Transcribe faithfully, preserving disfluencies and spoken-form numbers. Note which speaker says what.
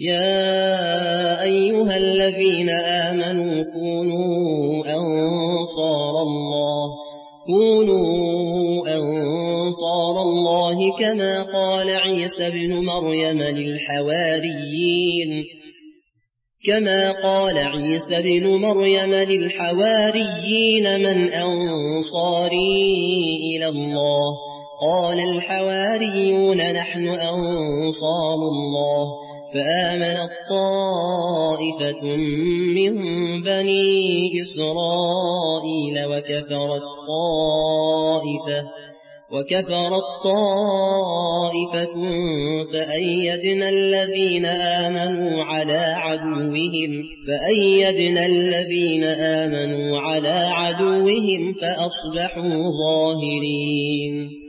Speaker 1: يا أيها الذين آمنوا كونوا أنصار الله كونوا أنصار الله كما قال عيسى ابن مريم للحواريين كما قال عيسى ابن مريم للحواريين من أنصاري إلى الله قال الحواريون نحن أنصار الله فآمنت طائفة من بني إسرائيل وكفرت طائفة وكفرت طائفة فأيدنا الذين آمنوا على عدوهم فأيدنا الذين آمنوا على عدوهم فأصبحوا ظاهرين.